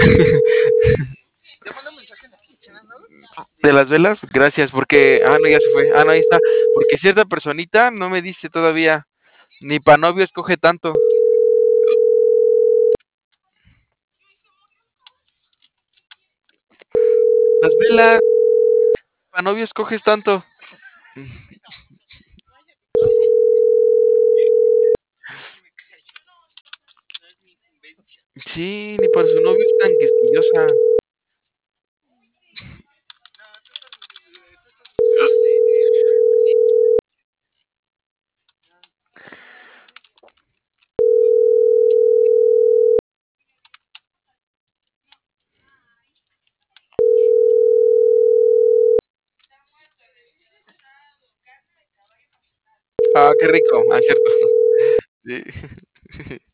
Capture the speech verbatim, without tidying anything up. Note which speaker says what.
Speaker 1: ¿De las velas? Gracias, porque... Ah, no, ya se fue. Ah, no, ahí está. Porque cierta personita no me dice todavía. Ni pa' novio escoge tanto. Las velas. Pa' novio escoges tanto. Sí, ni para su novio es tan quisquillosa. Ah, qué rico. Ah, cierto. Sí.